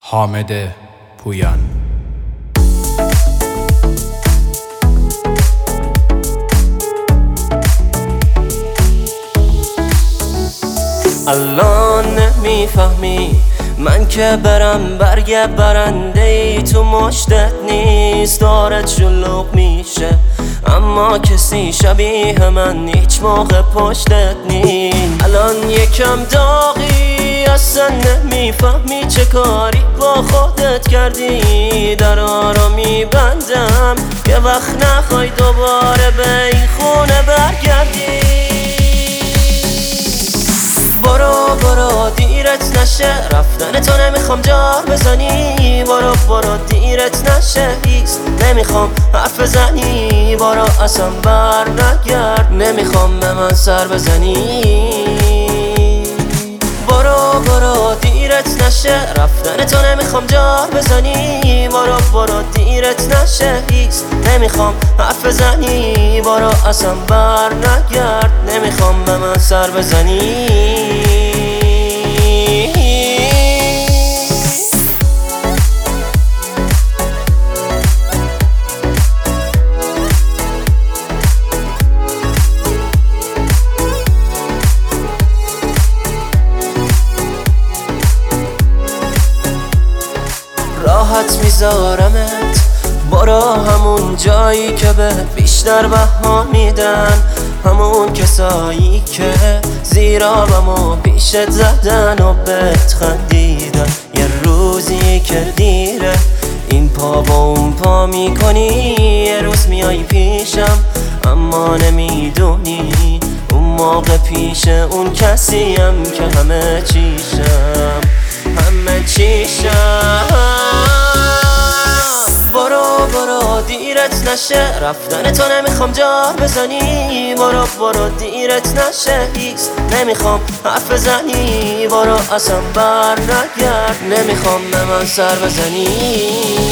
حامد پویان. الان نمیفهمی من که برم برگ برنده ای تو مشتت نیست، دارد شلوغ میشه اما کسی شبیه من هیچ موقع پشتت نیست. الان یکم داغی اصلا نمیفهمی چه کاری با خودت کردی، درا رو میبندم یه وقت نخوای دوباره به این خونه برگردی. برو دیرت نشه، رفتن تو نمیخوام جار بزنی. برو دیرت نشه، هیست نمیخوام حرف بزنی. برو اصلا بر نگرد، نمیخوام به من سر بزنی. برو دیرت نشه، رفتن تو نمیخوام جار بزنی. برو دیرت نشه، هیست نمیخوام حرف بزنی. برو اصلا بر نگرد، نمیخوام به من سر بزنی. راحت میذارمت، برو همون جایی که به بیشتر بها میدن، همون کسایی که زیر آبمو پیشت زدن و بهت خندیدن. یه روزی که دیره این پا با اون پا میکنی، یه روز میای پیشم اما نمیدونی اون موقع پیش اون کسیم که همه چیشم. برو دیرت نشه، رفتن تو نمیخوام جار بزنی. برو دیرت نشه، هیست نمیخوام حرف بزنی. برو اصلا بر نگرد، نمیخوام به من سر بزنی.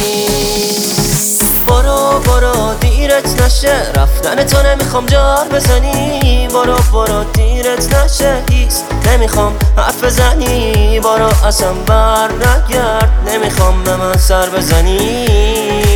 برو دیرت نشه، رفتن تو نمیخوام جار بزنی. برو دیرت نشه، هیست نمیخوام حرف بزنی. برو اصلا بر نگرد، نمیخوام به من سر بزنی.